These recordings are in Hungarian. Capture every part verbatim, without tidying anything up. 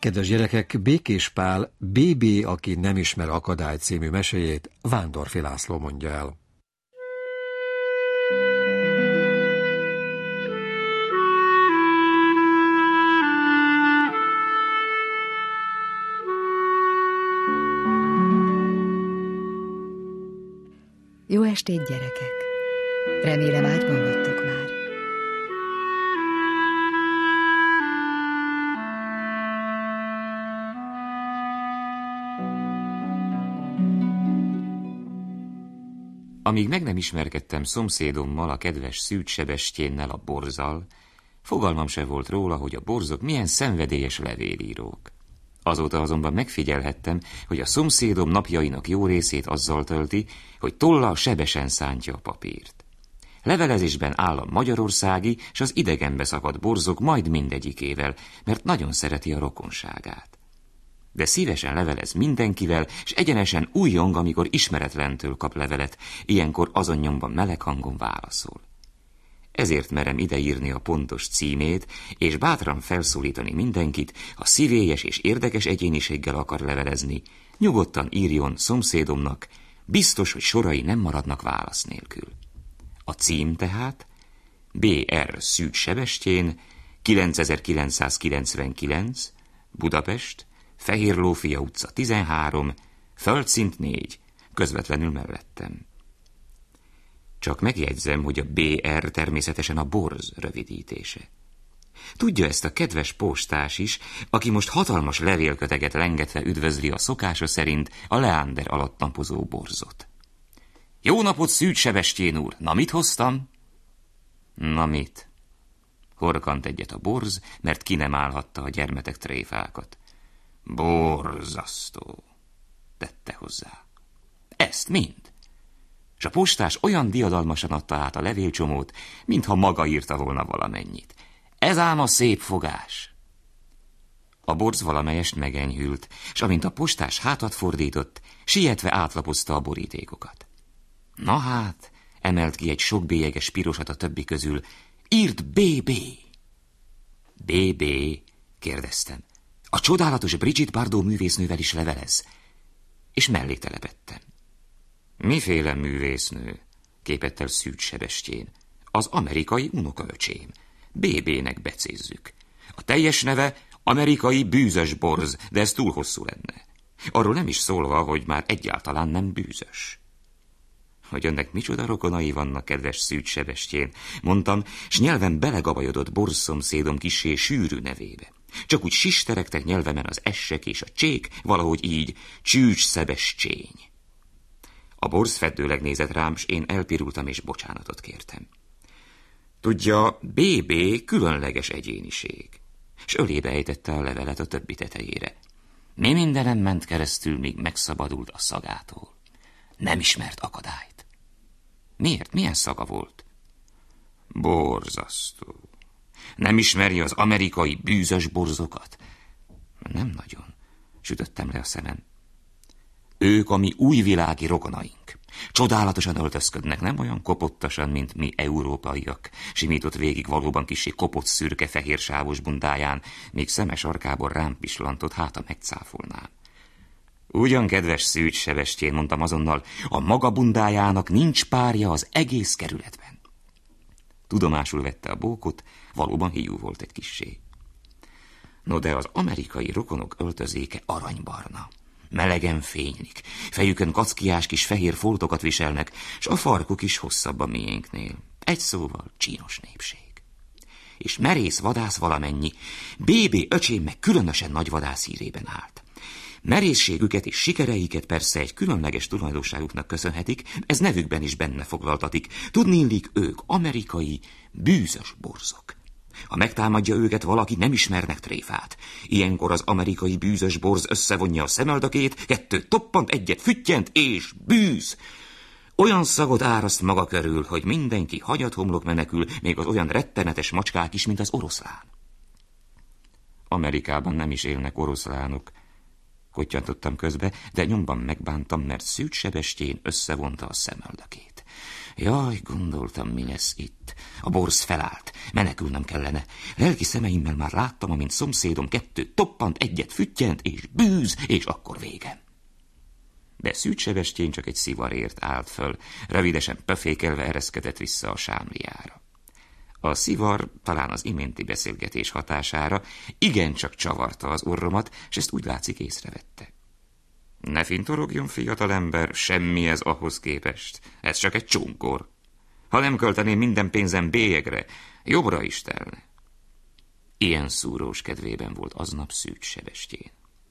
Kedves gyerekek, Békés Pál bé bé, aki nem ismer akadályt című meséjét Vándorfi László mondja el. Jó estét, gyerekek! Remélem ágyban vagytok már. Amíg meg nem ismerkedtem szomszédommal, a kedves Szűcs Sebestyénnel, a Borzzal, fogalmam se volt róla, hogy a borzok milyen szenvedélyes levélírók. Azóta azonban megfigyelhettem, hogy a szomszédom napjainak jó részét azzal tölti, hogy tollal sebesen szántja a papírt. Levelezésben áll a magyarországi és az idegenbe szakadt borzok majd mindegyikével, mert nagyon szereti a rokonságát. De szívesen levelez mindenkivel, és egyenesen újjong, amikor ismeretlentől kap levelet, ilyenkor azon nyomban meleg hangon válaszol. Ezért merem ideírni a pontos címét, és bátran felszólítani mindenkit, ha szívélyes és érdekes egyéniséggel akar levelezni, nyugodtan írjon szomszédomnak, biztos, hogy sorai nem maradnak válasz nélkül. A cím tehát bé er Szűcs Sebestyén, kilencezer-kilencszázkilencvenkilenc, Budapest, Fehérlófia utca tizenhárom, földszint négy, közvetlenül mellettem. Csak megjegyzem, hogy a bé er természetesen a Borz rövidítése. Tudja ezt a kedves postás is, aki most hatalmas levélköteget lengetve üdvözli a szokása szerint a Leander alatt napozó Borzot. Jó napot, Szűcs Sebestyén úr! Na, mit hoztam? Na, mit? Horkant egyet a Borz, mert ki nem állhatta a gyermetek tréfákat. Borzasztó, tette hozzá. Ezt mind. És a postás olyan diadalmasan adta át a levélcsomót, mintha maga írta volna valamennyit. Ez ám a szép fogás. A Borz valamelyest megenyhült, és amint a postás hátat fordított, sietve átlapozta a borítékokat. Na hát, emelt ki egy sok bélyeges pirosat a többi közül, írt bé bé. bé bé, kérdeztem. A csodálatos Brigitte Bardot művésznővel is levelez. És mellé telepettem. Miféle művésznő? Képett el Szűcs Sebestyén. Az amerikai unokaöcsém. bé bének becézzük. A teljes neve amerikai bűzös borz, de ez túl hosszú lenne. Arról nem is szólva, hogy már egyáltalán nem bűzös. Hogy önnek micsoda rokonai vannak, kedves Szűcs Sebestyén, mondtam, s nyelven belegabajodott Borz szomszédom kissé sűrű nevébe. Csak úgy sisteregtek nyelvemen az essek és a csék, valahogy így, Csűcs Sebestyén. A Borz feddőleg nézett rám, s én elpirultam és bocsánatot kértem. Tudja, bé bé különleges egyéniség, s ölébe ejtette a levelet a többi tetejére. Mi mindenem ment keresztül, míg megszabadult a szagától. Nem ismert akadályt. Miért? Milyen szaga volt? Borzasztó. Nem ismeri az amerikai bűzös borzokat? Nem nagyon, sütöttem le a szemem. Ők a mi újvilági rokonaink. Csodálatosan öltözködnek, nem olyan kopottasan, mint mi európaiak, simított végig valóban kissé kopott szürke fehér sávos bundáján, míg szemes arkából rám pislantott, hát a megcáfolnám. Ugyan, kedves Szűcs Sebestyén, mondtam azonnal, a maga bundájának nincs párja az egész kerületben. Tudomásul vette a bókot, valóban hiú volt egy kissé. No, de az amerikai rokonok öltözéke aranybarna. Melegen fénylik, fejükön kackiás kis fehér foltokat viselnek, s a farkuk is hosszabb a miénknél. Egy szóval csínos népség. És merész vadász valamennyi, bé bé öcsém meg különösen nagy vadász hírében állt. Merészségüket és sikereiket persze egy különleges tulajdonságuknak köszönhetik, ez nevükben is benne foglaltatik. Tudniillik, ők amerikai bűzös borzok. Ha megtámadja őket valaki, nem ismernek tréfát. Ilyenkor az amerikai bűzös borz összevonja a szemöldökét, kettőt toppant, egyet füttyent, és bűz! Olyan szagot áraszt maga körül, hogy mindenki hagyathomlok menekül, még az olyan rettenetes macskák is, mint az oroszlán. Amerikában nem is élnek oroszlánok, kottyantottam közbe, de nyomban megbántam, mert Szűcs Sebestyén összevonta a szemöldökét. Jaj, gondoltam, mi lesz itt. A borz felállt. Menekülnem kellene. Lelki szemeimmel már láttam, amint szomszédom kettőt toppant, egyet füttyent, és bűz, és akkor végem. De Szűcs Sebestyén csak egy szivarért állt föl, rövidesen pöfékelve ereszkedett vissza a sámliára. A szivar talán az iménti beszélgetés hatására igencsak csavarta az orromat, s ezt úgy látszik észrevette. Ne fintorogjon, fiatalember, semmi ez ahhoz képest. Ez csak egy csónkor. Ha nem költeném minden pénzem bélyegre, jobbra is telne. Ilyen szúrós kedvében volt aznap Szűcs Sebestyén.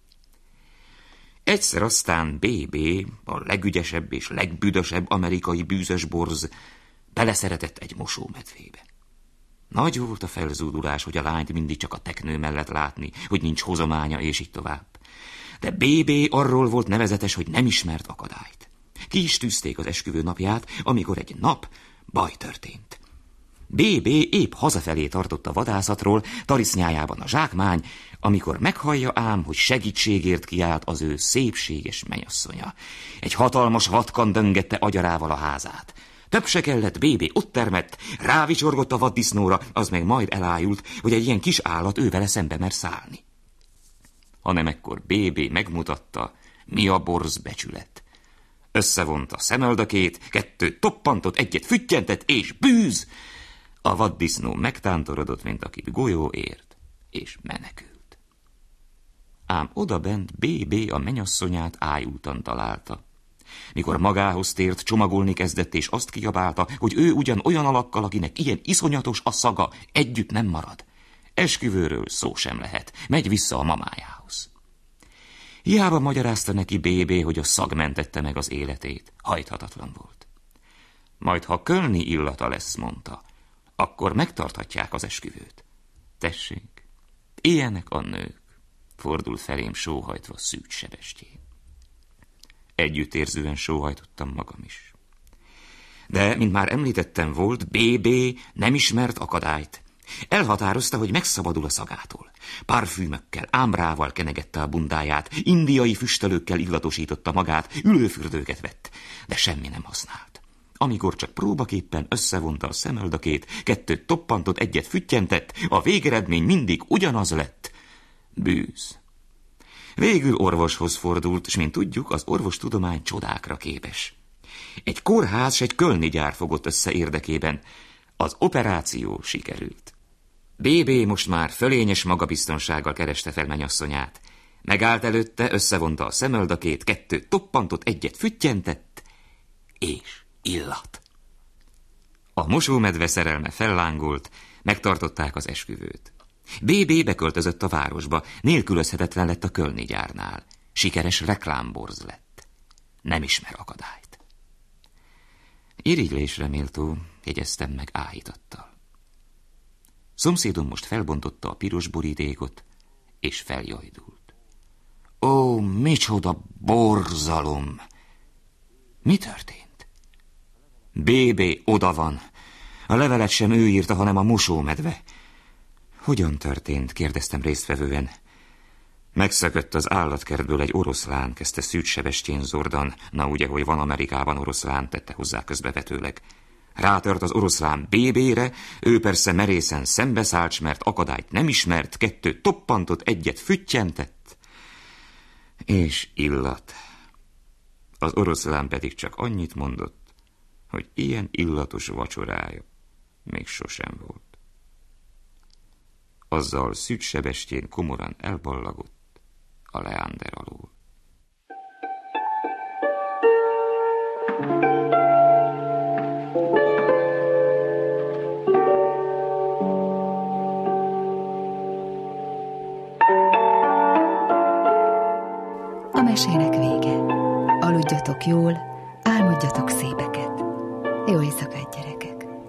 Egyszer aztán bé bé, a legügyesebb és legbüdösebb amerikai bűzös borz, beleszeretett egy mosómedvébe. Nagy volt a felzúdulás, hogy a lányt mindig csak a teknő mellett látni, hogy nincs hozománya, és így tovább. De bé bé arról volt nevezetes, hogy nem ismert akadályt. Ki is tűzték az esküvő napját, amikor egy nap baj történt. bé bé épp hazafelé tartott a vadászatról, tarisznyájában a zsákmány, amikor meghallja ám, hogy segítségért kiált az ő szépséges menyasszonya. Egy hatalmas vatkan döngette agyarával a házát. Több se kellett, bé bé ott termett, rávicsorgott a vaddisznóra, az meg majd elájult, hogy egy ilyen kis állat ő vele szembe mer szállni. Hanem ekkor bé bé megmutatta, mi a borz becsület. Összevonta szemöldökét, kettőt toppantott, egyet füttyentett, és bűz! A vaddisznó megtántorodott, mint akit golyó ért, és menekült. Ám odabent bé bé a menyasszonyát ájútan találta. Mikor magához tért, csomagolni kezdett, és azt kiabálta, hogy ő ugyan olyan alakkal, akinek ilyen iszonyatos a szaga, együtt nem marad. Esküvőről szó sem lehet, megy vissza a mamájához. Hiába magyarázta neki bé bé, hogy a szag mentette meg az életét, hajthatatlan volt. Majd ha kölni illata lesz, mondta, akkor megtarthatják az esküvőt. Tessék, ilyenek a nők, fordul felém sóhajtva Szűcs Sebestyén. Együttérzően sóhajtottam magam is. De, mint már említettem volt, bé bé nem ismert akadályt. Elhatározta, hogy megszabadul a szagától. Parfümökkel, ámbrával kenegette a bundáját, indiai füstölőkkel illatosította magát, ülőfürdőket vett, de semmi nem használt. Amikor csak próbaképpen összevonta a szemöldökét, kettőt toppantott, egyet füttyentett, a végeredmény mindig ugyanaz lett. Bűz. Végül orvoshoz fordult, s mint tudjuk, az orvostudomány csodákra képes. Egy kórház s egy kölni gyár fogott össze érdekében. Az operáció sikerült. bé bé most már fölényes magabiztonsággal kereste fel menyasszonyát. Megállt előtte, összevonta a szemöldökét, kettőt toppantott, egyet füttyentett, és illat. A mosómedve szerelme fellángolt, megtartották az esküvőt. bé bé beköltözött a városba, nélkülözhetetlen lett a kölni gyárnál. Sikeres reklámborz lett. Nem ismer akadályt. Irigylésre méltó, jegyeztem meg áhítattal. Szomszédom most felbontotta a piros borítékot, és feljajdult. Ó, micsoda borzalom! Mi történt? bé bé oda van. A levelet sem ő írta, hanem a mosómedve. Hogyan történt? Kérdeztem résztvevően. Megszökött az állatkertből egy oroszlán, kezdte Szűcs Sebestyén zordan, na ugye, hogy van Amerikában oroszlán, tette hozzá közbevetőleg. Rátört az oroszlán bé bére, ő persze merészen szembeszállt, mert akadályt nem ismert, kettőt toppantott, egyet füttyentett, és illat. Az oroszlán pedig csak annyit mondott, hogy ilyen illatos vacsorája még sosem volt. Azzal Szűcs Sebestyén komoran elballagott a leander alól. A mesének vége. Aludjatok jól, álmodjatok szépeket. Jó éjszakát, gyerekek!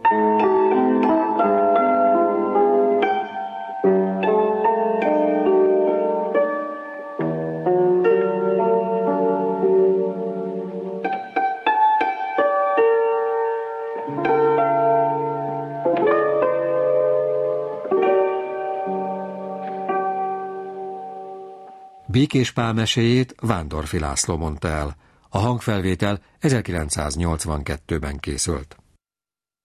Békés Pál meséjét Vándorffy László mondta el. A hangfelvétel ezerkilencszáznyolcvankettőben készült.